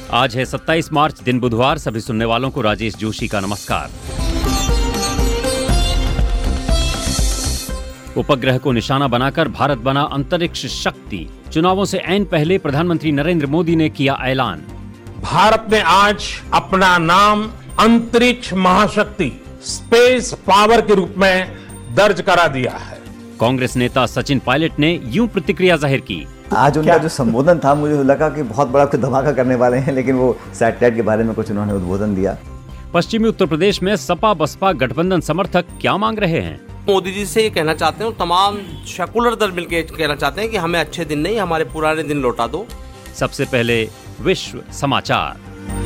आज है 27 मार्च, दिन बुधवार। सभी सुनने वालों को राजेश जोशी का नमस्कार। उपग्रह को निशाना बनाकर भारत बना अंतरिक्ष शक्ति। चुनावों से ऐन पहले प्रधानमंत्री नरेंद्र मोदी ने किया ऐलान। भारत ने आज अपना नाम अंतरिक्ष महाशक्ति स्पेस पावर के रूप में दर्ज करा दिया है। कांग्रेस नेता सचिन पायलट ने यूं प्रतिक्रिया जाहिर की। आज उनका जो संबोधन था, मुझे लगा कि बहुत बड़ा कुछ धमाका करने वाले हैं, लेकिन वो सैटेलाइट के बारे में कुछ उन्होंने उद्बोधन दिया। पश्चिमी उत्तर प्रदेश में सपा बसपा गठबंधन समर्थक क्या मांग रहे हैं? मोदी जी से ये कहना चाहते हैं, तमाम सेकुलर दल मिलकर कहना चाहते हैं कि हमें अच्छे दिन नहीं, हमारे पुराने दिन लौटा दो। सबसे पहले विश्व समाचार।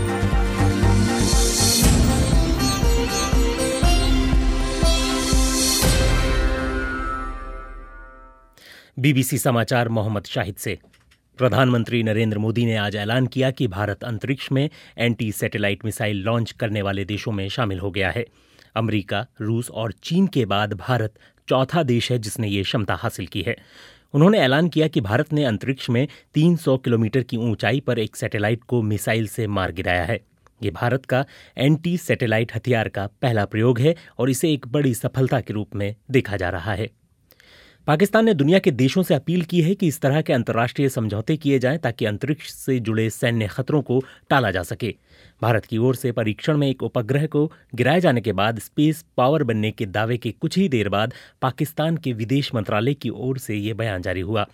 बीबीसी समाचार मोहम्मद शाहिद से। प्रधानमंत्री नरेंद्र मोदी ने आज ऐलान किया कि भारत अंतरिक्ष में एंटी सैटेलाइट मिसाइल लॉन्च करने वाले देशों में शामिल हो गया है। अमेरिका, रूस और चीन के बाद भारत चौथा देश है जिसने ये क्षमता हासिल की है। उन्होंने ऐलान किया कि भारत ने अंतरिक्ष में 300 किलोमीटर की ऊंचाई पर एक सैटेलाइट को मिसाइल से मार गिराया है। ये भारत का एंटी सैटेलाइट हथियार का पहला प्रयोग है और इसे एक बड़ी सफलता के रूप में देखा जा रहा है। पाकिस्तान ने दुनिया के देशों से अपील की है कि इस तरह के अंतर्राष्ट्रीय समझौते किए जाएं ताकि अंतरिक्ष से जुड़े सैन्य खतरों को टाला जा सके। भारत की ओर से परीक्षण में एक उपग्रह को गिराए जाने के बाद स्पेस पावर बनने के दावे के कुछ ही देर बाद पाकिस्तान के विदेश मंत्रालय की ओर से ये बयान जारी हुआ।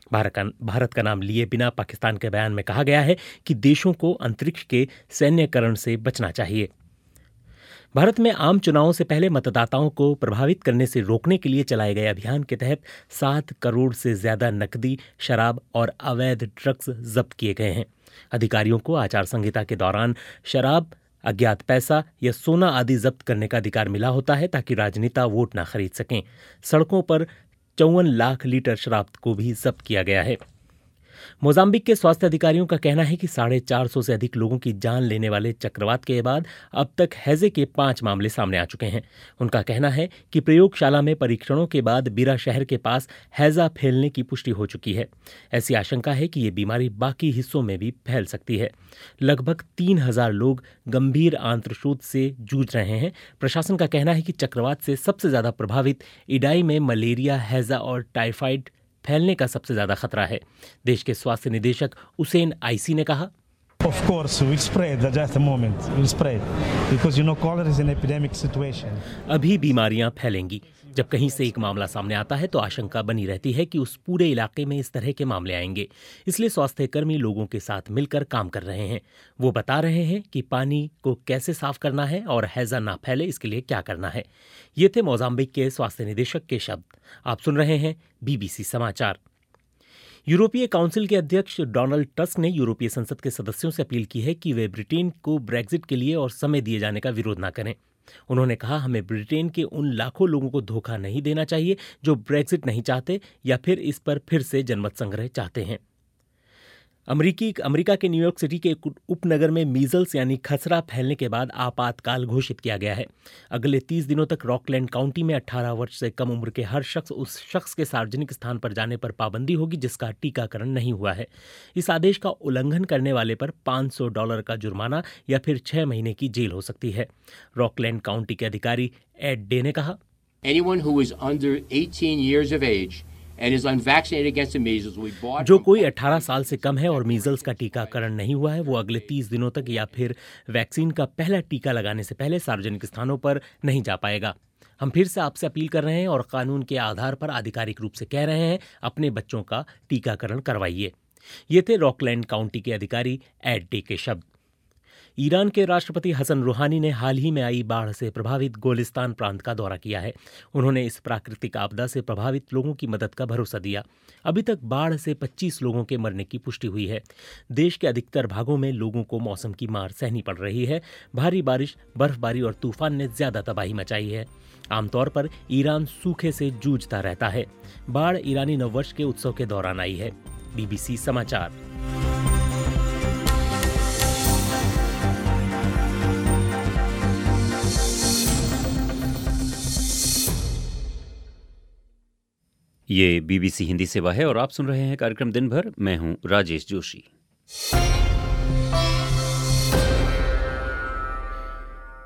भारत का नाम लिए बिना पाकिस्तान के बयान में कहा गया है कि देशों को अंतरिक्ष के सैन्यकरण से बचना चाहिए। भारत में आम चुनावों से पहले मतदाताओं को प्रभावित करने से रोकने के लिए चलाए गए अभियान के तहत 7 करोड़ से ज्यादा नकदी, शराब और अवैध ड्रग्स जब्त किए गए हैं। अधिकारियों को आचार संहिता के दौरान शराब, अज्ञात पैसा या सोना आदि जब्त करने का अधिकार मिला होता है ताकि राजनेता वोट न खरीद सकें। सड़कों पर 54 लाख लीटर शराब को भी जब्त किया गया है। मोजाम्बिक के स्वास्थ्य अधिकारियों का कहना है कि 450 से अधिक लोगों की जान लेने वाले चक्रवात के बाद अब तक हैजे के 5 मामले सामने आ चुके हैं। उनका कहना है कि प्रयोगशाला में परीक्षणों के बाद बीरा शहर के पास हैजा फैलने की पुष्टि हो चुकी है। ऐसी आशंका है कि ये बीमारी बाकी हिस्सों में भी फैल सकती है। लगभग 3000 लोग गंभीर आंत्रशोथ से जूझ रहे हैं। प्रशासन का कहना है कि चक्रवात से सबसे ज्यादा प्रभावित इडाई में मलेरिया, हैजा और टाइफाइड फैलने का सबसे ज्यादा खतरा है। देश के स्वास्थ्य निदेशक उसेन आईसी ने कहा, Of course, we'll spread at just a moment. We'll spread because cholera is an epidemic situation. अभी बीमारियां फैलेंगी। जब कहीं से एक मामला सामने आता है तो आशंका बनी रहती है कि उस पूरे इलाके में इस तरह के मामले आएंगे। इसलिए स्वास्थ्यकर्मी लोगों के साथ मिलकर काम कर रहे हैं। वो बता रहे हैं कि पानी को कैसे साफ करना है और हैजा ना फैले इसके लिए क्या करना है। ये थे मोजाम्बिक के स्वास्थ्य निदेशक के शब्द। आप सुन रहे हैं बीबीसी समाचार। यूरोपीय काउंसिल के अध्यक्ष डोनाल्ड टस्क ने यूरोपीय संसद के सदस्यों से अपील की है कि वे ब्रिटेन को ब्रेक्जिट के लिए और समय दिए जाने का विरोध न करें। उन्होंने कहा, हमें ब्रिटेन के उन लाखों लोगों को धोखा नहीं देना चाहिए जो ब्रेक्जिट नहीं चाहते या फिर इस पर फिर से जनमत संग्रह चाहते हैं। अमेरिका के न्यूयॉर्क सिटी के एक उपनगर में मीजल्स यानी खसरा फैलने के बाद आपातकाल घोषित किया गया है। अगले 30 दिनों तक रॉकलैंड काउंटी में 18 वर्ष से कम उम्र के हर शख्स उस शख्स के सार्वजनिक स्थान पर जाने पर पाबंदी होगी जिसका टीकाकरण नहीं हुआ है। इस आदेश का उल्लंघन करने वाले पर $500 का जुर्माना या फिर 6 महीने की जेल हो सकती है। रॉकलैंड काउंटी के अधिकारी एड डे ने कहा, Anyone who is under 18 years of age and is unvaccinated against the measles will be bought. जो कोई 18 साल से कम है और मीजल्स का टीकाकरण नहीं हुआ है वो अगले 30 दिनों तक या फिर वैक्सीन का पहला टीका लगाने से पहले सार्वजनिक स्थानों पर नहीं जा पाएगा। हम फिर से आपसे अपील कर रहे हैं और कानून के आधार पर आधिकारिक रूप से कह रहे हैं, अपने बच्चों का टीकाकरण करवाइए। ये थे रॉकलैंड काउंटी के अधिकारी एड डे के शब्द। ईरान के राष्ट्रपति हसन रूहानी ने हाल ही में आई बाढ़ से प्रभावित गोलिस्तान प्रांत का दौरा किया है। उन्होंने इस प्राकृतिक आपदा से प्रभावित लोगों की मदद का भरोसा दिया। अभी तक बाढ़ से 25 लोगों के मरने की पुष्टि हुई है। देश के अधिकतर भागों में लोगों को मौसम की मार सहनी पड़ रही है। भारी बारिश, बर्फबारी और तूफान ने ज्यादा तबाही मचाई है। आमतौर पर ईरान सूखे से जूझता रहता है। बाढ़ ईरानी नववर्ष के उत्सव के दौरान आई है। बीबीसी समाचार। ये बीबीसी हिंदी सेवा है और आप सुन रहे हैं कार्यक्रम दिन भर। मैं हूं राजेश जोशी।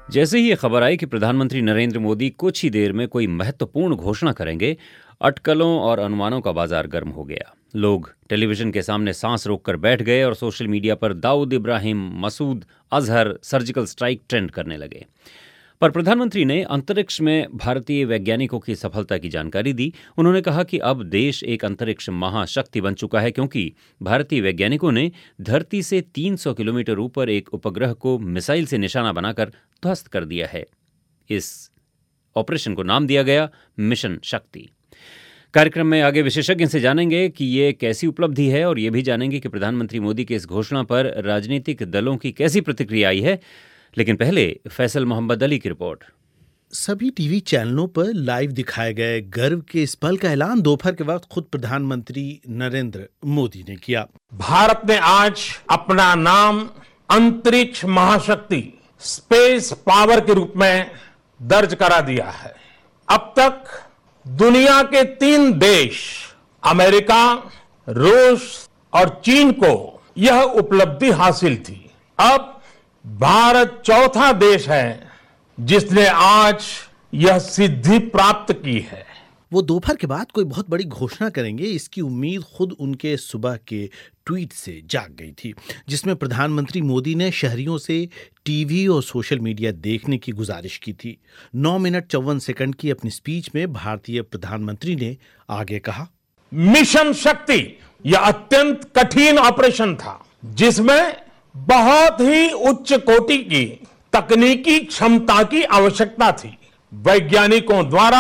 जैसे ही ये खबर आई कि प्रधानमंत्री नरेंद्र मोदी कुछ ही देर में कोई महत्वपूर्ण घोषणा करेंगे, अटकलों और अनुमानों का बाजार गर्म हो गया। लोग टेलीविजन के सामने सांस रोककर बैठ गए और सोशल मीडिया पर Dawood Ibrahim, Masood Azhar, surgical strike trend करने लगे। पर प्रधानमंत्री ने अंतरिक्ष में भारतीय वैज्ञानिकों की सफलता की जानकारी दी। उन्होंने कहा कि अब देश एक अंतरिक्ष महाशक्ति बन चुका है, क्योंकि भारतीय वैज्ञानिकों ने धरती से 300 किलोमीटर ऊपर एक उपग्रह को मिसाइल से निशाना बनाकर ध्वस्त कर दिया है। इस ऑपरेशन को नाम दिया गया मिशन शक्ति। कार्यक्रम में आगे विशेषज्ञ से जानेंगे कि ये कैसी उपलब्धि है, और ये भी जानेंगे कि प्रधानमंत्री मोदी की इस घोषणा पर राजनीतिक दलों की कैसी प्रतिक्रिया आई है। लेकिन पहले फैसल मोहम्मद अली की रिपोर्ट। सभी टीवी चैनलों पर लाइव दिखाए गए गर्व के इस पल का ऐलान दोपहर के वक्त खुद प्रधानमंत्री नरेंद्र मोदी ने किया। भारत ने आज अपना नाम अंतरिक्ष महाशक्ति, स्पेस पावर के रूप में दर्ज करा दिया है। अब तक दुनिया के 3 देश, अमेरिका, रूस और चीन को यह उपलब्धि हासिल थी। अब भारत चौथा देश है जिसने आज यह सिद्धि प्राप्त की है। वो दोपहर के बाद कोई बहुत बड़ी घोषणा करेंगे, इसकी उम्मीद खुद उनके सुबह के ट्वीट से जाग गई थी, जिसमें प्रधानमंत्री मोदी ने शहरियों से टीवी और सोशल मीडिया देखने की गुजारिश की थी। 9 मिनट 54 सेकंड की अपनी स्पीच में भारतीय प्रधानमंत्री ने आगे कहा, मिशन शक्ति यह अत्यंत कठिन ऑपरेशन था, जिसमें बहुत ही उच्च कोटि की तकनीकी क्षमता की आवश्यकता थी। वैज्ञानिकों द्वारा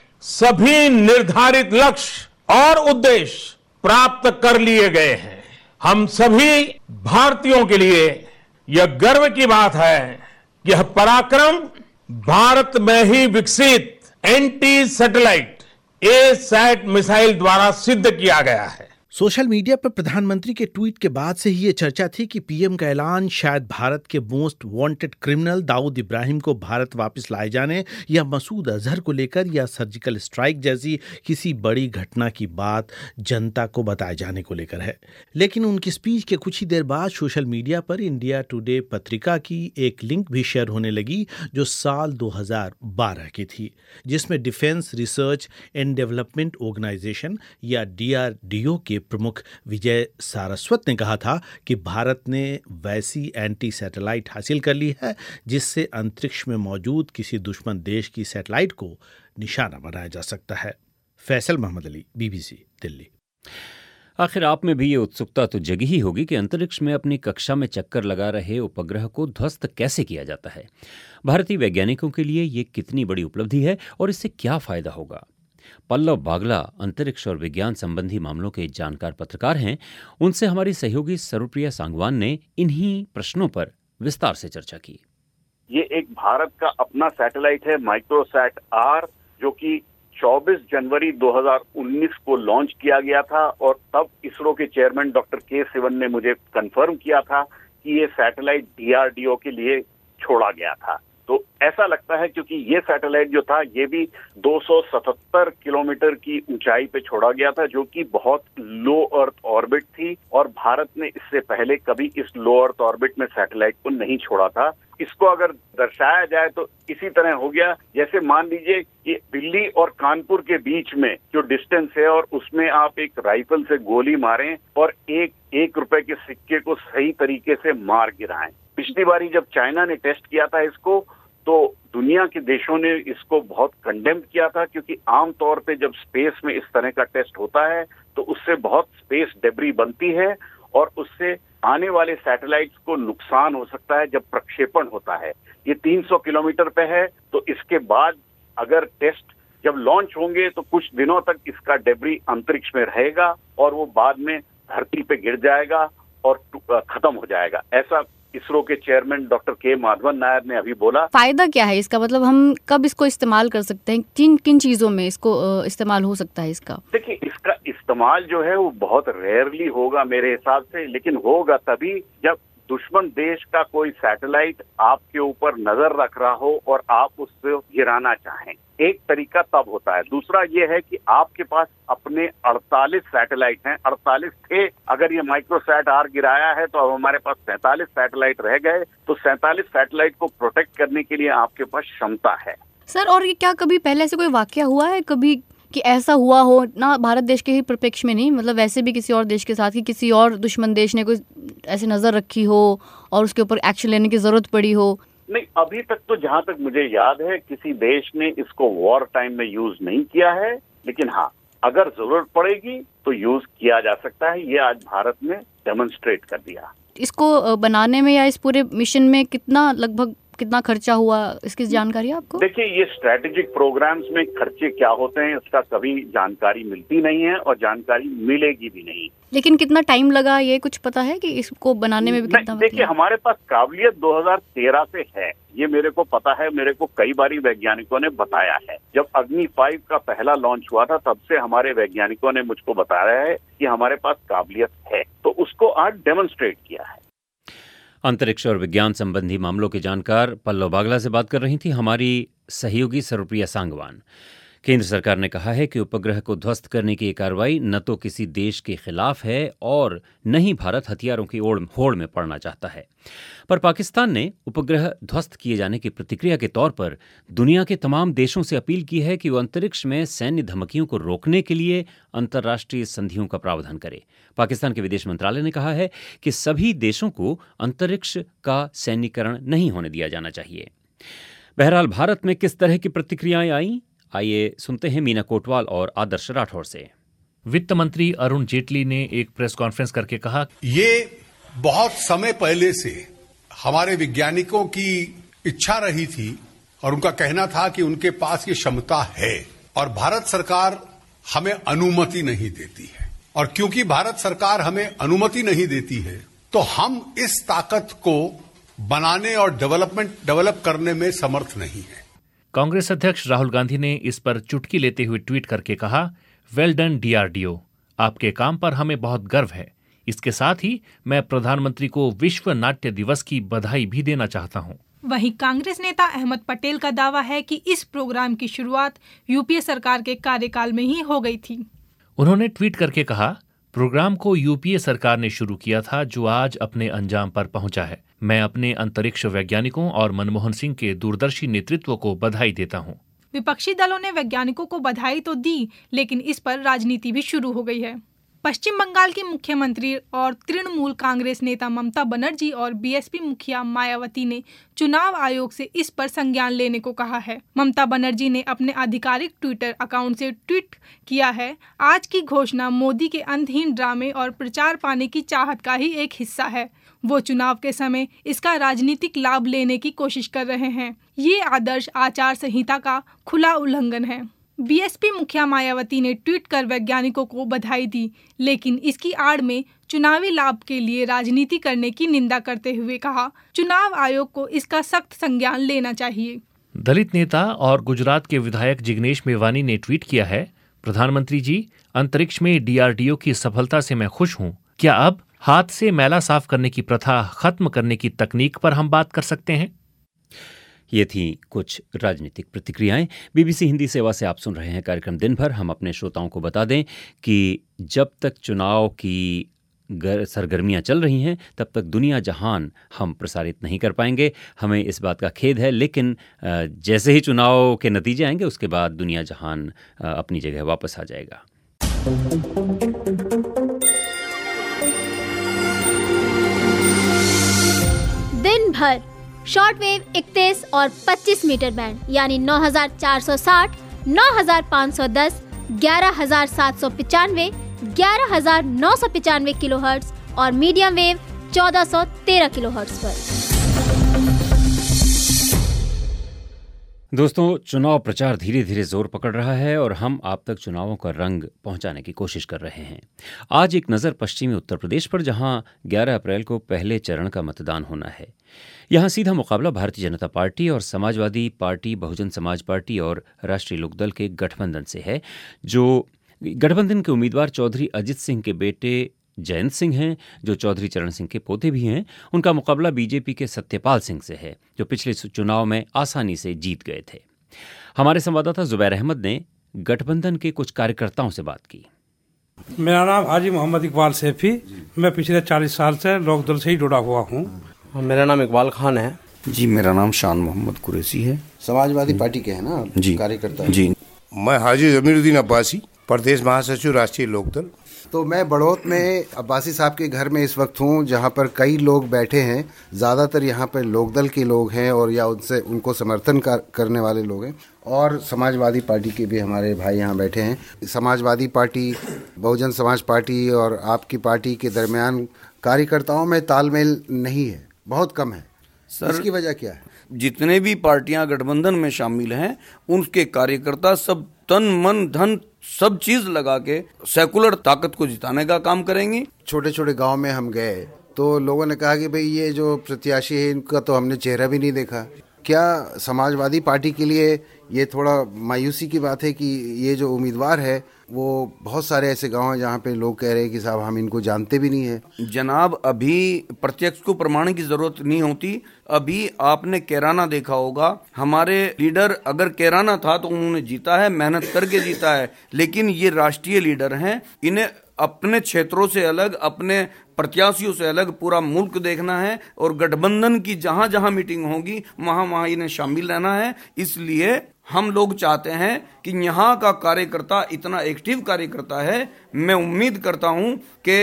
सभी निर्धारित लक्ष्य और उद्देश्य प्राप्त कर लिए गए हैं। हम सभी भारतीयों के लिए यह गर्व की बात है कि यह पराक्रम भारत में ही विकसित एंटी सैटेलाइट ए-सैट मिसाइल द्वारा सिद्ध किया गया है। सोशल मीडिया पर प्रधानमंत्री के ट्वीट के बाद से ही ये चर्चा थी कि पीएम का ऐलान शायद भारत के most wanted criminal Dawood Ibrahim को भारत वापस लाए जाने या मसूद अजहर को लेकर या सर्जिकल स्ट्राइक जैसी किसी बड़ी घटना की बात जनता को बताए जाने को लेकर है। लेकिन उनकी स्पीच के कुछ ही देर बाद सोशल मीडिया पर इंडिया टुडे पत्रिका की एक लिंक भी शेयर होने लगी, जो साल 2012 की थी, जिसमें defence research and development organisation या DRDO के प्रमुख विजय सारस्वत ने कहा था कि भारत ने वैसी एंटी सैटेलाइट हासिल कर ली है जिससे अंतरिक्ष में मौजूद किसी दुश्मन देश की सैटेलाइट को निशाना बनाया जा सकता है। फैसल मोहम्मद अली, BBC, दिल्ली। आखिर आप में भी ये उत्सुकता तो जगी ही होगी कि अंतरिक्ष में अपनी कक्षा में चक्कर लगा रहे उपग्रह को ध्वस्त कैसे किया जाता है। भारतीय वैज्ञानिकों के लिए ये कितनी बड़ी उपलब्धि है और इससे क्या फायदा होगा। पल्लव बागला अंतरिक्ष और विज्ञान संबंधी मामलों के जानकार पत्रकार हैं। उनसे हमारी सहयोगी सरुप्रिया सांगवान ने इन्हीं प्रश्नों पर विस्तार से चर्चा की। ये एक भारत का अपना सैटेलाइट है, माइक्रोसैट R, जो कि 24 जनवरी 2019 को लॉन्च किया गया था, और तब इसरो के चेयरमैन डॉक्टर के सिवन ने मुझे कंफर्म किया था कि ये सैटेलाइट DRDO के लिए छोड़ा गया था। तो ऐसा लगता है क्योंकि ये सैटेलाइट जो था ये भी 277 किलोमीटर की ऊंचाई पे छोड़ा गया था, जो कि बहुत लो अर्थ ऑर्बिट थी, और भारत ने इससे पहले कभी इस लो अर्थ ऑर्बिट में सैटेलाइट को नहीं छोड़ा था। इसको अगर दर्शाया जाए तो इसी तरह हो गया जैसे मान लीजिए कि दिल्ली और कानपुर के बीच में जो डिस्टेंस है और उसमें आप एक राइफल से गोली मारें और एक रुपए के सिक्के को सही तरीके से मार गिराएं। पिछली बारी जब चाइना ने टेस्ट किया था इसको, तो दुनिया के देशों ने इसको बहुत कंडेम किया था, क्योंकि आमतौर पे जब स्पेस में इस तरह का टेस्ट होता है तो उससे बहुत स्पेस डेब्री बनती है और उससे आने वाले सैटेलाइट्स को नुकसान हो सकता है जब प्रक्षेपण होता है। ये 300 किलोमीटर पे है, तो इसके बाद अगर टेस्ट जब लॉन्च होंगे तो कुछ दिनों तक इसका डेब्री अंतरिक्ष में रहेगा और वो बाद में धरती पे गिर जाएगा और खत्म हो जाएगा। ऐसा इसरो के चेयरमैन डॉक्टर के माधवन नायर ने अभी बोला। फायदा क्या है इसका, मतलब हम कब इसको इस्तेमाल कर सकते हैं, किन किन चीजों में इसको इस्तेमाल हो सकता है इसका? देखिए, इसका इस्तेमाल जो है वो बहुत रेयरली होगा मेरे हिसाब से, लेकिन होगा तभी जब दुश्मन देश का कोई सैटेलाइट आपके ऊपर नजर रख रहा हो और आप उससे गिराना चाहें, एक तरीका तब होता है। दूसरा ये है कि आपके पास अपने 48 सैटेलाइट हैं, 48 थे, अगर ये माइक्रोसैट आर गिराया है तो अब हमारे पास 47 सैटेलाइट रह गए, तो 47 सैटेलाइट को प्रोटेक्ट करने के लिए आपके पास क्षमता है। सर, और ये क्या कभी पहले से कोई वाकया हुआ है कभी कि ऐसा हुआ हो, ना भारत देश के ही परिप्रेक्ष्य में नहीं, मतलब वैसे भी किसी और देश के साथ, कि किसी और दुश्मन देश ने कोई ऐसी नजर रखी हो और उसके ऊपर एक्शन लेने की जरूरत पड़ी हो? नहीं, अभी तक तो जहां तक मुझे याद है किसी देश ने इसको वॉर टाइम में यूज नहीं किया है, लेकिन हाँ, अगर जरूरत पड़ेगी तो यूज किया जा सकता है। ये आज भारत ने डेमोन्स्ट्रेट कर दिया। इसको बनाने में या इस पूरे मिशन में कितना खर्चा हुआ, इसकी जानकारी है आपको? देखिए, ये स्ट्रेटेजिक प्रोग्राम्स में खर्चे क्या होते हैं इसका कभी जानकारी मिलती नहीं है और जानकारी मिलेगी भी नहीं। लेकिन कितना टाइम लगा, ये कुछ पता है कि इसको बनाने में भी कितना? देखिए, हमारे पास काबिलियत 2013 से है, ये मेरे को पता है, मेरे को कई बारी वैज्ञानिकों ने बताया है। जब अग्नि 5 का पहला लॉन्च हुआ था तब से हमारे वैज्ञानिकों ने मुझको बताया है कि हमारे पास काबिलियत है, तो उसको आज डेमोन्स्ट्रेट किया है। अंतरिक्ष और विज्ञान संबंधी मामलों के जानकार पल्लव बागला से बात कर रही थी हमारी सहयोगी सर्वप्रिया सांगवान। केंद्र सरकार ने कहा है कि उपग्रह को ध्वस्त करने की ये कार्रवाई न तो किसी देश के खिलाफ है और न ही भारत हथियारों की होड़ में पड़ना चाहता है। पर पाकिस्तान ने उपग्रह ध्वस्त किए जाने की प्रतिक्रिया के तौर पर दुनिया के तमाम देशों से अपील की है कि वो अंतरिक्ष में सैन्य धमकियों को रोकने के लिए अंतर्राष्ट्रीय संधियों का प्रावधान करे। पाकिस्तान के विदेश मंत्रालय ने कहा है कि सभी देशों को अंतरिक्ष का सैन्यीकरण नहीं होने दिया जाना चाहिए। बहरहाल, भारत में किस तरह की प्रतिक्रियाएं आई, आइए सुनते हैं मीना कोटवाल और आदर्श राठौर से। वित्त मंत्री अरुण जेटली ने एक प्रेस कॉन्फ्रेंस करके कहा, ये बहुत समय पहले से हमारे वैज्ञानिकों की इच्छा रही थी और उनका कहना था कि उनके पास ये क्षमता है और भारत सरकार हमें अनुमति नहीं देती है। और क्योंकि भारत सरकार हमें अनुमति नहीं देती है तो हम इस ताकत को बनाने और डेवलप करने में समर्थ नहीं है। कांग्रेस अध्यक्ष राहुल गांधी ने इस पर चुटकी लेते हुए ट्वीट करके कहा, वेल डन डीआरडीओ, आपके काम पर हमें बहुत गर्व है। इसके साथ ही मैं प्रधानमंत्री को विश्व नाट्य दिवस की बधाई भी देना चाहता हूं। वहीं कांग्रेस नेता अहमद पटेल का दावा है कि इस प्रोग्राम की शुरुआत यूपीए सरकार के कार्यकाल में ही हो गई थी। उन्होंने ट्वीट करके कहा, प्रोग्राम को यूपीए सरकार ने शुरू किया था जो आज अपने अंजाम पर पहुंचा है। मैं अपने अंतरिक्ष वैज्ञानिकों और मनमोहन सिंह के दूरदर्शी नेतृत्व को बधाई देता हूं। विपक्षी दलों ने वैज्ञानिकों को बधाई तो दी, लेकिन इस पर राजनीति भी शुरू हो गई है। पश्चिम बंगाल की मुख्यमंत्री और तृणमूल कांग्रेस नेता ममता बनर्जी और बीएसपी मुखिया मायावती ने चुनाव आयोग से इस पर संज्ञान लेने को कहा है। ममता बनर्जी ने अपने आधिकारिक ट्विटर अकाउंट से ट्वीट किया है, आज की घोषणा मोदी के अंतहीन ड्रामे और प्रचार पाने की चाहत का ही एक हिस्सा है। वो चुनाव के समय इसका राजनीतिक लाभ लेने की कोशिश कर रहे हैं। ये आदर्श आचार संहिता का खुला उल्लंघन है। बीएसपी मुखिया मायावती ने ट्वीट कर वैज्ञानिकों को बधाई दी, लेकिन इसकी आड़ में चुनावी लाभ के लिए राजनीति करने की निंदा करते हुए कहा, चुनाव आयोग को इसका सख्त संज्ञान लेना चाहिए। दलित नेता और गुजरात के विधायक जिग्नेश मेवानी ने ट्वीट किया है, प्रधानमंत्री जी, अंतरिक्ष में डीआरडीओ की सफलता से मैं खुश हूँ। क्या अब हाथ से मैला साफ करने की प्रथा खत्म करने की तकनीक पर हम बात कर सकते हैं? ये थी कुछ राजनीतिक प्रतिक्रियाएं। बीबीसी हिंदी सेवा से आप सुन रहे हैं कार्यक्रम दिन भर। हम अपने श्रोताओं को बता दें कि जब तक चुनाव की सरगर्मियां चल रही हैं तब तक दुनिया जहान हम प्रसारित नहीं कर पाएंगे। हमें इस बात का खेद है, लेकिन जैसे ही चुनाव के नतीजे आएंगे उसके बाद दुनिया जहान अपनी जगह वापस आ जाएगा। दिन भर शॉर्टवेव 31 और 25 मीटर बैंड यानी 9460, 9510, 11795, 11995 किलोहर्ट्ज और मीडियम वेव 1413 किलोहर्ट्ज पर। दोस्तों, चुनाव प्रचार धीरे धीरे जोर पकड़ रहा है और हम आप तक चुनावों का रंग पहुंचाने की कोशिश कर रहे हैं। आज एक नज़र पश्चिमी उत्तर प्रदेश पर, जहां 11 अप्रैल को पहले चरण का मतदान होना है। यहां सीधा मुकाबला भारतीय जनता पार्टी और समाजवादी पार्टी, बहुजन समाज पार्टी और राष्ट्रीय लोकदल के गठबंधन से है। जो गठबंधन के उम्मीदवार चौधरी अजित सिंह के बेटे जयंत सिंह हैं, जो चौधरी चरण सिंह के पोते भी हैं। उनका मुकाबला बीजेपी के सत्यपाल सिंह से है, जो पिछले चुनाव में आसानी से जीत गए थे। हमारे संवाददाता जुबैर अहमद ने गठबंधन के कुछ कार्यकर्ताओं से बात की। मेरा नाम हाजी मोहम्मद इकबाल सैफी, मैं पिछले 40 साल से लोकदल से ही जुड़ा हुआ हूँ। मेरा नाम इकबाल खान है जी। मेरा नाम शान मोहम्मद कुरैशी है। समाजवादी पार्टी के हैं ना जी कार्यकर्ता जी। मैं हाजी जमीरुद्दीन अब्बासी, प्रदेश महासचिव राष्ट्रीय लोकदल। तो मैं बड़ौत में अब्बासी साहब के घर में इस वक्त हूँ, जहाँ पर कई लोग बैठे हैं। ज़्यादातर यहाँ पर लोकदल के लोग हैं और या उनको समर्थन करने वाले लोग हैं, और समाजवादी पार्टी के भी हमारे भाई यहाँ बैठे हैं। समाजवादी पार्टी, बहुजन समाज पार्टी और आपकी पार्टी के दरमियान कार्यकर्ताओं में तालमेल नहीं है, बहुत कम है। सर, इसकी वजह क्या है? जितने भी पार्टियां गठबंधन में शामिल हैं, उनके कार्यकर्ता सब तन मन धन सब चीज लगा के सेकुलर ताकत को जिताने का काम करेंगे। छोटे छोटे गांव में हम गए तो लोगों ने कहा कि भाई ये जो प्रत्याशी है इनका तो हमने चेहरा भी नहीं देखा। क्या समाजवादी पार्टी के लिए ये थोड़ा मायूसी की बात है कि ये जो उम्मीदवार है वो बहुत सारे ऐसे गांव हैं जहाँ पे लोग कह रहे हैं कि साहब हम इनको जानते भी नहीं है। जनाब, अभी प्रत्यक्ष को प्रमाण की जरूरत नहीं होती। अभी आपने कैराना देखा होगा, हमारे लीडर अगर कैराना था तो उन्होंने जीता है, मेहनत करके जीता है। लेकिन ये राष्ट्रीय लीडर हैं, इन्हें अपने क्षेत्रों से अलग, अपने प्रत्याशियों से अलग पूरा मुल्क देखना है, और गठबंधन की जहां जहां मीटिंग होगी वहां वहां इन्हें शामिल रहना है। इसलिए हम लोग चाहते हैं कि यहाँ का कार्यकर्ता इतना एक्टिव कार्यकर्ता है, मैं उम्मीद करता हूँ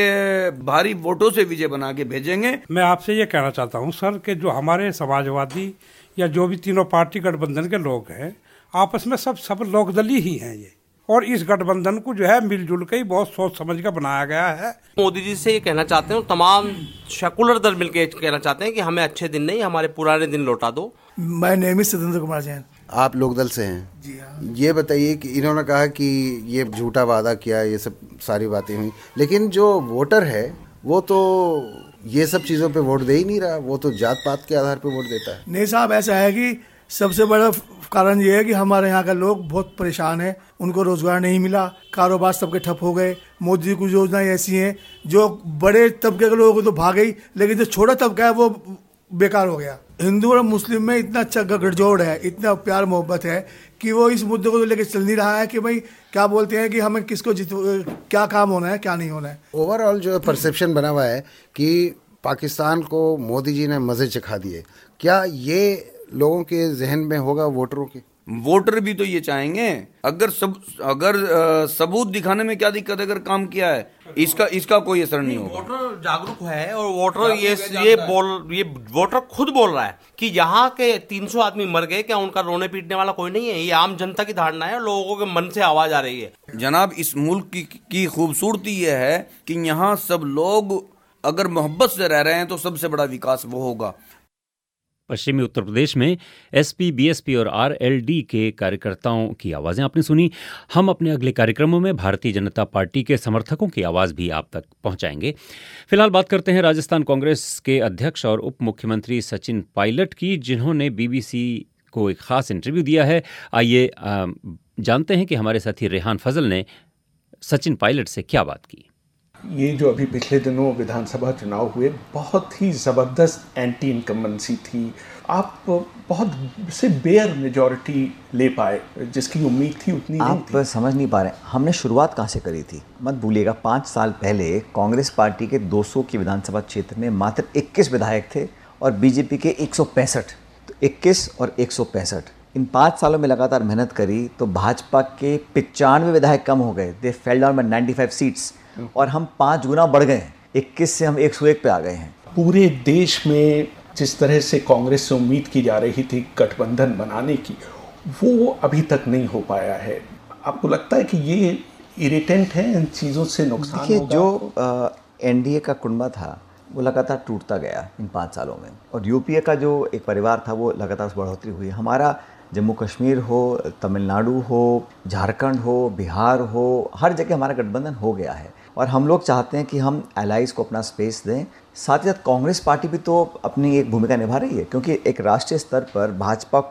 कि भारी वोटों से विजय बना के भेजेंगे। मैं आपसे ये कहना चाहता हूँ सर कि जो हमारे समाजवादी या जो भी तीनों पार्टी गठबंधन के लोग हैं, आपस में सब लोकदली ही हैं ये, और इस गठबंधन को जो है मिलजुल के ही बहुत सोच समझ कर बनाया गया है। मोदी जी से ये कहना चाहते हैं, तमाम सेकुलर दल मिलकर कहना चाहते हैं कि हमें अच्छे दिन नहीं, हमारे पुराने दिन लौटा दो। मैं नेमी सतेंद्र कुमार जैन। आप लोकदल से हैं जी? हाँ। ये बताइए कि इन्होंने कहा कि ये झूठा वादा किया, ये सब सारी बातें हुई, लेकिन जो वोटर है वो तो ये सब चीज़ों पे वोट दे ही नहीं रहा, वो तो जात पात के आधार पे वोट देता है। नहीं साहब, ऐसा है कि सबसे बड़ा कारण ये है कि हमारे यहाँ का लोग बहुत परेशान है, उनको रोजगार नहीं मिला, कारोबार सबके ठप हो गए। मोदी जी की योजनाएं ऐसी हैं जो बड़े तबके के लोगों को तो भाग गई, लेकिन जो छोटा तबका है वो बेकार हो गया। हिंदू और मुस्लिम में इतना अच्छा गठजोड़ है, इतना प्यार मोहब्बत है कि वो इस मुद्दे को लेकर चल नहीं रहा है कि भाई क्या बोलते हैं कि हमें किसको क्या काम होना है, क्या नहीं होना है। ओवरऑल जो परसेप्शन बना हुआ है कि पाकिस्तान को मोदी जी ने मजे चखा दिए, क्या ये लोगों के जहन में होगा? वोटरों के वोटर भी तो ये चाहेंगे। अगर सबूत दिखाने में क्या दिक्कत है? अगर काम किया है, इसका कोई असर नहीं होगा। वोटर जागरूक है और वोटर ये वोटर खुद बोल रहा है कि यहाँ के 300 आदमी मर गए, क्या उनका रोने पीटने वाला कोई नहीं है? ये आम जनता की धारणा है, लोगों के मन से आवाज आ रही है। जनाब, इस मुल्क की खूबसूरती ये है कि यहाँ सब लोग अगर मोहब्बत से रह रहे हैं तो सबसे बड़ा विकास वो होगा। पश्चिमी उत्तर प्रदेश में एसपी, बीएसपी और आरएलडी के कार्यकर्ताओं की आवाज़ें आपने सुनी। हम अपने अगले कार्यक्रमों में भारतीय जनता पार्टी के समर्थकों की आवाज़ भी आप तक पहुंचाएंगे। फिलहाल बात करते हैं राजस्थान कांग्रेस के अध्यक्ष और उप मुख्यमंत्री सचिन पायलट की, जिन्होंने बीबीसी को एक खास इंटरव्यू दिया है। आइए जानते हैं कि हमारे साथी रेहान फजल ने सचिन पायलट से क्या बात की। ये जो अभी पिछले दिनों विधानसभा चुनाव हुए, बहुत ही ज़बरदस्त एंटी इनकम्बेंसी थी। आप बहुत से बेयर मेजॉरिटी ले पाए, जिसकी उम्मीद थी उतनी नहीं थी। आप समझ नहीं पा रहे, हमने शुरुआत कहाँ से करी थी? मत भूलिएगा, 5 साल पहले कांग्रेस पार्टी के 200 की विधानसभा क्षेत्र में मात्र 21 विधायक थे और बीजेपी के 165। तो 21 और 165, इन 5 सालों में लगातार मेहनत करी तो भाजपा के 95 विधायक कम हो गए। They fell down by 95 seats और हम 5 गुना बढ़ गए हैं, 21 से हम 101 पे आ गए हैं। पूरे देश में जिस तरह से कांग्रेस से उम्मीद की जा रही थी गठबंधन बनाने की, वो अभी तक नहीं हो पाया है। आपको लगता है कि ये इरिटेंट है, इन चीज़ों से नुकसान होगा? देखिए, जो एनडीए का कुनबा था वो लगातार टूटता गया इन 5 सालों में, और यूपीए का जो एक परिवार था वो लगातार बढ़ोतरी हुई। हमारा जम्मू कश्मीर हो, तमिलनाडु हो, झारखंड हो, बिहार हो, हर जगह हमारा गठबंधन हो गया है और हम लोग चाहते हैं कि हम एलाइज को अपना स्पेस दें। साथ ही साथ कांग्रेस पार्टी भी तो अपनी एक भूमिका निभा रही है, क्योंकि एक राष्ट्रीय स्तर पर भाजपा को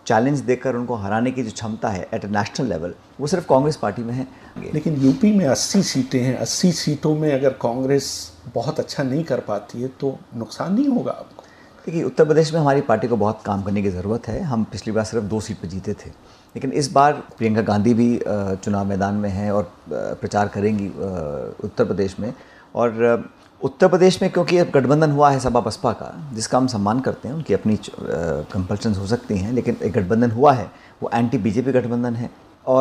चैलेंज देकर उनको हराने की जो क्षमता है एट ए नेशनल लेवल, वो सिर्फ कांग्रेस पार्टी में है। लेकिन यूपी में 80 सीटें हैं, 80 सीटों में अगर कांग्रेस बहुत अच्छा नहीं कर पाती है तो नुकसान नहीं होगा आपको? देखिए, उत्तर प्रदेश में हमारी पार्टी को बहुत काम करने की ज़रूरत है। हम पिछली बार सिर्फ 2 सीट पर जीते थे, लेकिन इस बार प्रियंका गांधी भी चुनाव मैदान में हैं और प्रचार करेंगी उत्तर प्रदेश में। और उत्तर प्रदेश में क्योंकि अब गठबंधन हुआ है सपा बसपा का, जिसका हम सम्मान करते हैं, उनकी अपनी कंपल्शंस हो सकती हैं, लेकिन एक गठबंधन हुआ है, वो एंटी बीजेपी गठबंधन है।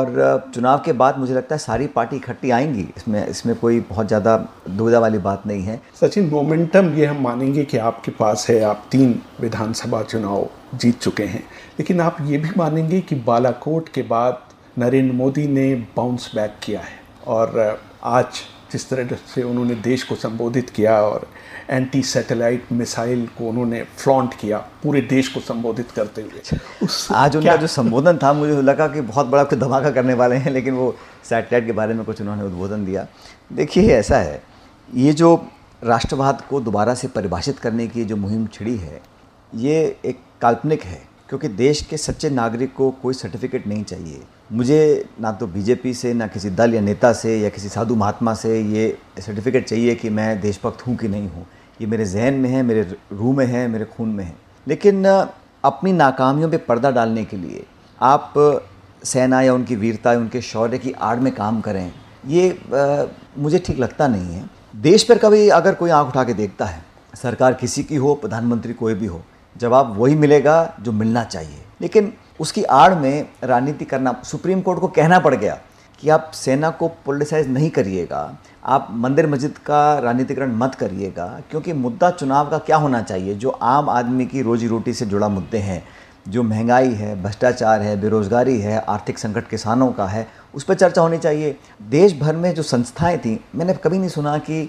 और चुनाव के बाद मुझे लगता है सारी पार्टी इकट्ठी आएंगी, इसमें कोई बहुत ज़्यादा दुविधा वाली बात नहीं है। सचिन, मोमेंटम ये हम मानेंगे कि आपके पास है, आप 3 विधानसभा चुनाव जीत चुके हैं, लेकिन आप ये भी मानेंगे कि बालाकोट के बाद नरेंद्र मोदी ने बाउंस बैक किया है और आज जिस तरह से उन्होंने देश को संबोधित किया और एंटी सैटेलाइट मिसाइल को उन्होंने फ्लॉन्ट किया पूरे देश को संबोधित करते हुए, आज उनका जो संबोधन था मुझे लगा कि बहुत बड़ा कुछ धमाका करने वाले हैं, लेकिन वो सैटेलाइट के बारे में कुछ उन्होंने उद्बोधन दिया। देखिए, ऐसा है, ये जो राष्ट्रवाद को दोबारा से परिभाषित करने की जो मुहिम छिड़ी है, ये एक काल्पनिक है, क्योंकि देश के सच्चे नागरिक को कोई सर्टिफिकेट नहीं चाहिए। मुझे ना तो बीजेपी से, ना किसी दल या नेता से या किसी साधु महात्मा से ये सर्टिफिकेट चाहिए कि मैं देशभक्त हूँ कि नहीं हूँ। ये मेरे जहन में है, मेरे रूह में है, मेरे खून में है। लेकिन अपनी नाकामियों पे पर्दा डालने के लिए आप सेना या उनकी वीरता या उनके शौर्य की आड़ में काम करें, ये मुझे ठीक लगता नहीं है। देश पर कभी अगर कोई आँख उठा के देखता है, सरकार किसी की हो, प्रधानमंत्री कोई भी हो, जवाब वही मिलेगा जो मिलना चाहिए। लेकिन उसकी आड़ में राजनीति करना, सुप्रीम कोर्ट को कहना पड़ गया कि आप सेना को पॉलिटिसाइज नहीं करिएगा, आप मंदिर मस्जिद का राजनीतिकरण मत करिएगा, क्योंकि मुद्दा चुनाव का क्या होना चाहिए, जो आम आदमी की रोजी रोटी से जुड़ा मुद्दे हैं, जो महंगाई है, भ्रष्टाचार है, बेरोजगारी है, आर्थिक संकट किसानों का है, उस पर चर्चा होनी चाहिए। देश भर में जो संस्थाएं थीं, मैंने कभी नहीं सुना कि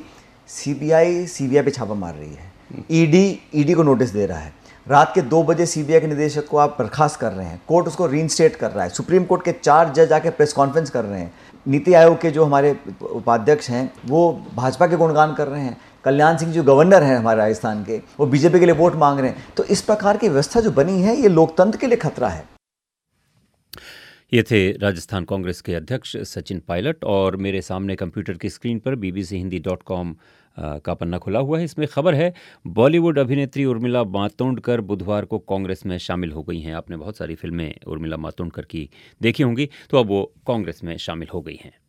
सीबीआई पे छापा मार रही है, ईडी को नोटिस दे रहा है, रात के 2 बजे सीबीआई के निदेशक को आप बर्खास्त कर रहे हैं, कोर्ट उसको रीइंस्टेट कर रहा है, सुप्रीम कोर्ट के 4 जज आके प्रेस कॉन्फ्रेंस कर रहे हैं, नीति आयोग के जो हमारे उपाध्यक्ष हैं वो भाजपा के गुणगान कर रहे हैं, कल्याण सिंह जो गवर्नर हैं हमारे राजस्थान के, वो बीजेपी के लिए वोट मांग रहे हैं। तो इस प्रकार की व्यवस्था जो बनी है, ये लोकतंत्र के लिए खतरा है। ये थे राजस्थान कांग्रेस के अध्यक्ष सचिन पायलट, और मेरे सामने कंप्यूटर की स्क्रीन पर bbchindi.com का पन्ना खुला हुआ है। इसमें खबर है, बॉलीवुड अभिनेत्री उर्मिला मातोंडकर बुधवार को कांग्रेस में शामिल हो गई हैं। आपने बहुत सारी फिल्में उर्मिला मातोंडकर की देखी होंगी, तो अब वो कांग्रेस में शामिल हो गई हैं।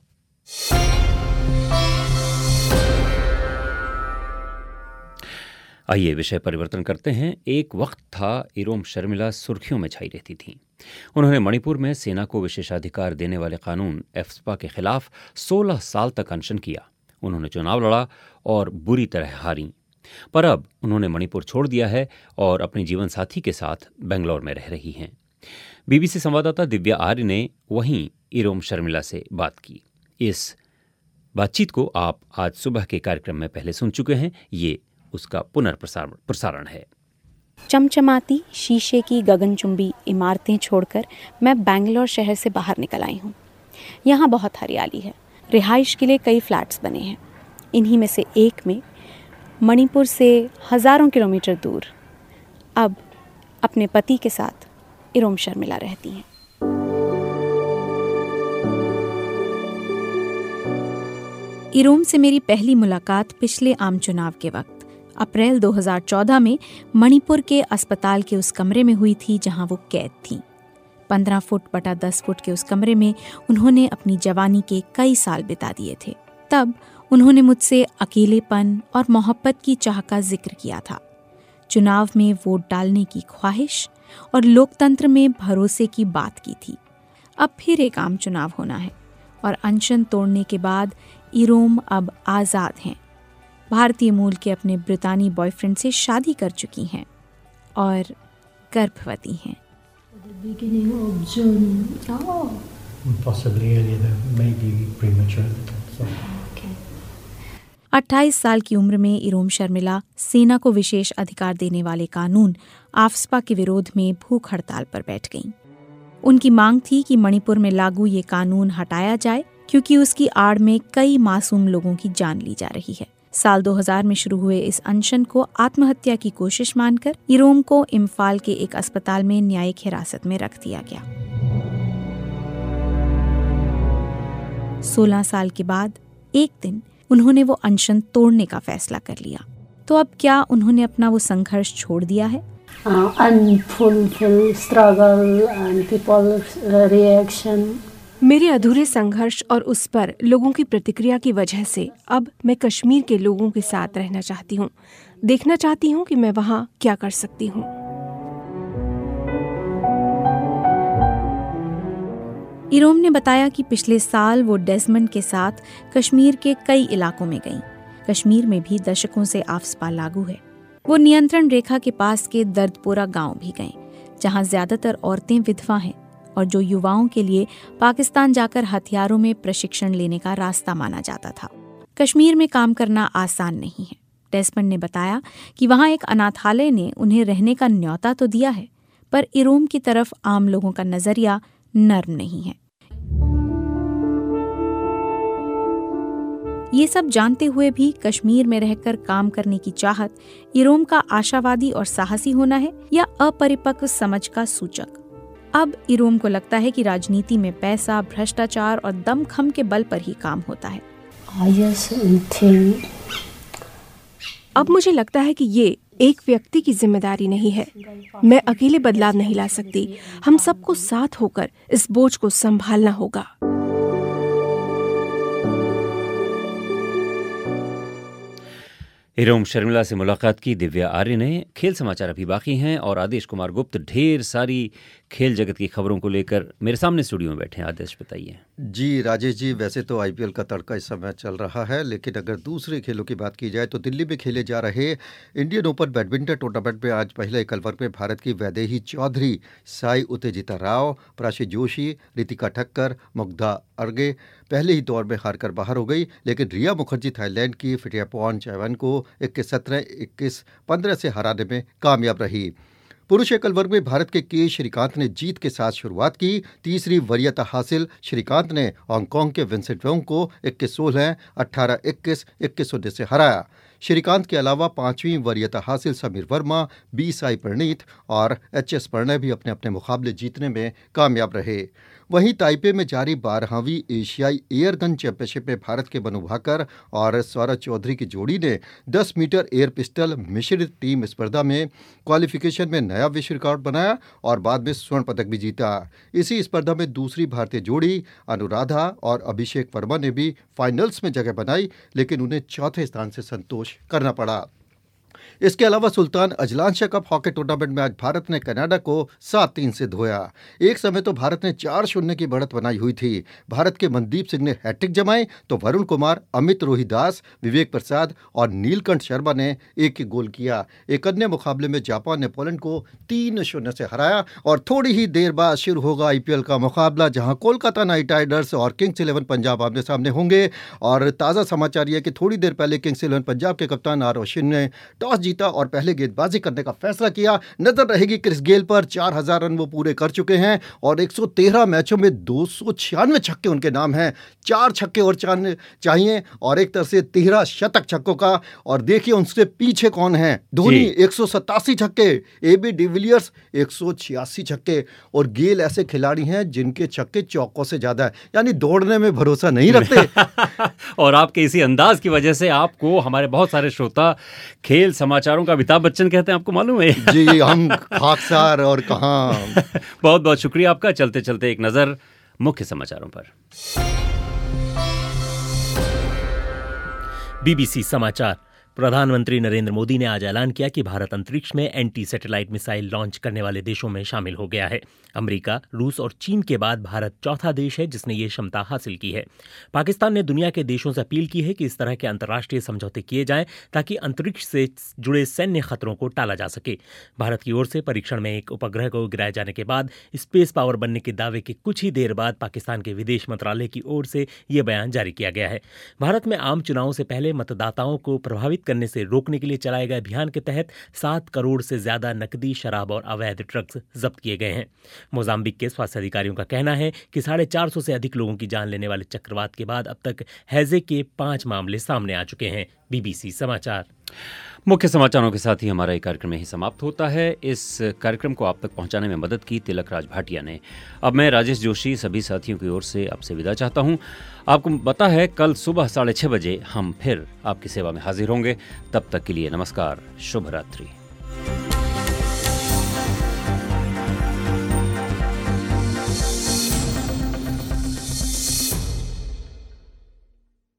आइए विषय परिवर्तन करते हैं। एक वक्त था इरोम शर्मिला सुर्खियों में छाई रहती थीं। उन्होंने मणिपुर में सेना को विशेषाधिकार देने वाले कानून एफ्स्पा के खिलाफ 16 साल तक अनशन किया। उन्होंने चुनाव लड़ा और बुरी तरह हारी, पर अब उन्होंने मणिपुर छोड़ दिया है और अपने जीवन साथी के साथ बेंगलोर में रह रही हैं। बीबीसी संवाददाता दिव्या आर्य ने वहीं इरोम शर्मिला से बात की। इस बातचीत को आप आज सुबह के कार्यक्रम में पहले सुन चुके हैं। ये उसका पुनर्प्रसारण है। चमचमाती शीशे की गगनचुंबी इमारतें छोड़कर मैं बेंगलोर शहर से बाहर निकल आई हूँ। यहाँ बहुत हरियाली है। रिहाइश के लिए कई फ्लैट्स बने हैं। इन्हीं में से एक में मणिपुर से हज़ारों किलोमीटर दूर अब अपने पति के साथ इरोम शर्मिला रहती हैं। इरोम से मेरी पहली मुलाकात पिछले आम चुनाव के वक्त अप्रैल 2014 में मणिपुर के अस्पताल के उस कमरे में हुई थी जहां वो कैद थीं। 15 फुट बटा 10 फुट के उस कमरे में उन्होंने अपनी जवानी के कई साल बिता दिए थे। तब उन्होंने मुझसे अकेलेपन और मोहब्बत की चाह का जिक्र किया था, चुनाव में वोट डालने की ख्वाहिश और लोकतंत्र में भरोसे की बात की थी। अब फिर एक आम चुनाव होना है और अनशन तोड़ने के बाद इरोम अब आज़ाद हैं। भारतीय मूल के अपने ब्रितानी बॉयफ्रेंड से शादी कर चुकी हैं और गर्भवती हैं। Beginning of June. Oh. Possibly earlier, maybe premature. So. Okay. 28 साल की उम्र में इरोम शर्मिला सेना को विशेष अधिकार देने वाले कानून आफ्स्पा के विरोध में भूख हड़ताल पर बैठ गईं। उनकी मांग थी कि मणिपुर में लागू ये कानून हटाया जाए, क्योंकि उसकी आड़ में कई मासूम लोगों की जान ली जा रही है। साल 2000 में शुरू हुए इस अनशन को आत्महत्या की कोशिश मानकर इरोम को इम्फाल के एक अस्पताल में न्यायिक हिरासत में रख दिया गया। 16 साल के बाद एक दिन उन्होंने वो अनशन तोड़ने का फैसला कर लिया। तो अब क्या उन्होंने अपना वो संघर्ष छोड़ दिया है? Unfulfilled struggle and people's reaction. मेरे अधूरे संघर्ष और उस पर लोगों की प्रतिक्रिया की वजह से अब मैं कश्मीर के लोगों के साथ रहना चाहती हूँ, देखना चाहती हूँ कि मैं वहाँ क्या कर सकती हूँ। इरोम ने बताया कि पिछले साल वो डेस्मंड के साथ कश्मीर के कई इलाकों में गईं। कश्मीर में भी दशकों से आफ्स्पा लागू है। वो नियंत्रण रेखा के पास के दर्दपोरा गांव भी गए, जहां ज्यादातर औरतें विधवा हैं और जो युवाओं के लिए पाकिस्तान जाकर हथियारों में प्रशिक्षण लेने का रास्ता माना जाता था। कश्मीर में काम करना आसान नहीं है। डेस्मंड ने बताया कि वहां एक अनाथालय ने उन्हें रहने का न्योता तो दिया है, पर इरोम की तरफ आम लोगों का नजरिया नर्म नहीं है। ये सब जानते हुए भी कश्मीर में रहकर काम करने की चाहत इरोम का आशावादी और साहसी होना है या अपरिपक्व समझ का सूचक? अब इरोम को लगता है कि राजनीति में पैसा, भ्रष्टाचार और दमखम के बल पर ही काम होता है। अब मुझे लगता है कि ये एक व्यक्ति की जिम्मेदारी नहीं है। मैं अकेले बदलाव नहीं ला सकती। हम सबको साथ होकर इस बोझ को संभालना होगा। इरोम शर्मिला से मुलाकात की दिव्या आर्य ने। खेल समाचार अभी बाकी हैं और आदेश कुमार गुप्त ढेर सारी खेल जगत की खबरों को लेकर मेरे सामने स्टूडियो में बैठे हैं। आदेश बताइए। जी राजेश जी, वैसे तो आईपीएल का तड़का इस समय चल रहा है, लेकिन अगर दूसरे खेलों की बात की जाए तो दिल्ली में खेले जा रहे इंडियन ओपन बैडमिंटन टूर्नामेंट में आज पहले एकल वर्ग में भारत की वैदेही चौधरी, साई उत्तेजिता राव, प्राची जोशी, रितिका ठक्कर, मुग्धा अर्गे पहले ही दौर में हारकर बाहर हो गई, लेकिन रिया मुखर्जी थाईलैंड की फिटियापॉन चैवन को 21-17, 21-15 से हराने में कामयाब रही। पुरुष एकल वर्ग में भारत के श्रीकांत ने जीत के साथ शुरुआत की। तीसरी वरीयता हासिल श्रीकांत ने हांगकांग के विंसेंट वेंग को 21-16, 18-21, 21-19 से हराया। श्रीकांत के अलावा पांचवीं वरीयता हासिल समीर वर्मा, बी साई प्रणीत और एच.एस. प्रणय भी अपने अपने मुकाबले जीतने में कामयाब रहे। वहीं ताइपे में जारी 12वीं एशियाई एयरगन चैंपियनशिप में भारत के मनु भाकर और सौरभ चौधरी की जोड़ी ने 10 मीटर एयर पिस्टल मिश्रित टीम स्पर्धा में क्वालिफिकेशन में नया विश्व रिकॉर्ड बनाया और बाद में स्वर्ण पदक भी जीता। इसी स्पर्धा में दूसरी भारतीय जोड़ी अनुराधा और अभिषेक वर्मा ने भी फाइनल्स में जगह बनाई, लेकिन उन्हें चौथे स्थान से संतोष करना पड़ा। इसके अलावा Sultan Azlan Shah cup hockey tournament में आज भारत ने कनाडा को 7-3 से धोया। एक समय तो भारत ने 4-0 की बढ़त बनाई हुई थी। भारत के मनदीप सिंह ने हैट्रिक जमाई तो वरुण कुमार, अमित रोहिदास, विवेक प्रसाद और नीलकंठ शर्मा ने एक गोल किया। एक अन्य मुकाबले में जापान ने पोलैंड को 3-0 से हराया। और थोड़ी ही देर बाद शुरू होगा आईपीएल का मुकाबला, जहां कोलकाता नाइट राइडर्स और किंग्स 11 पंजाब आमने सामने होंगे। और ताज़ा समाचार यह कि थोड़ी देर पहले किंग्स 11 पंजाब के कप्तान आर अश्विन ने टॉस जीता और पहले गेंदबाजी करने का फैसला किया। नजर रहेगी क्रिस गेल पर। 4000 रन वो पूरे कर चुके हैं और 113 मैचों में 296 छक्के उनके नाम हैं। 4 छक्के और चाहिए और एक तरफ से 13 शतक छक्कों का। और देखिए उनसे पीछे कौन है। धोनी 187 छक्के, एबी डिविलियर्स 186 छक्के। और गेल ऐसे खिलाड़ी हैं जिनके छक्के चौकों से ज्यादा है, यानी दौड़ने में भरोसा नहीं रखते। और आपके इसी अंदाज की वजह से आपको हमारे बहुत सारे श्रोता खेल समाचारों का अमिताभ बच्चन कहते हैं, आपको मालूम है? जी, हम खाकसार और कहाँ। बहुत बहुत शुक्रिया आपका। चलते चलते एक नजर मुख्य समाचारों पर। बीबीसी समाचार। प्रधानमंत्री नरेंद्र मोदी ने आज ऐलान किया कि भारत अंतरिक्ष में एंटी सैटेलाइट मिसाइल लॉन्च करने वाले देशों में शामिल हो गया है। अमेरिका, रूस और चीन के बाद भारत चौथा देश है जिसने ये क्षमता हासिल की है। पाकिस्तान ने दुनिया के देशों से अपील की है कि इस तरह के अंतर्राष्ट्रीय समझौते किए जाएं ताकि अंतरिक्ष से जुड़े सैन्य खतरों को टाला जा सके। भारत की ओर से परीक्षण में एक उपग्रह को गिराए जाने के बाद स्पेस पावर बनने के दावे के कुछ ही देर बाद पाकिस्तान के विदेश मंत्रालय की ओर से यह बयान जारी किया गया है। भारत में आम चुनावों से पहले मतदाताओं को प्रभावित करने से रोकने के लिए चलाए गए अभियान के तहत 7 करोड़ से ज्यादा नकदी, शराब और अवैध ड्रग्स जब्त किए गए हैं। मोजाम्बिक के स्वास्थ्य अधिकारियों का कहना है कि 450 से अधिक लोगों की जान लेने वाले चक्रवात के बाद अब तक हैजे के 5 मामले सामने आ चुके हैं। BBC समाचार। मुख्य समाचारों के साथ ही हमारा ये कार्यक्रम यही समाप्त होता है। इस कार्यक्रम को आप तक पहुंचाने में मदद की तिलक राज भाटिया ने। अब मैं राजेश जोशी सभी साथियों की ओर से आपसे विदा चाहता हूं। आपको पता है कल सुबह 6:30 बजे हम फिर आपकी सेवा में हाजिर होंगे। तब तक के लिए नमस्कार, शुभ रात्रि।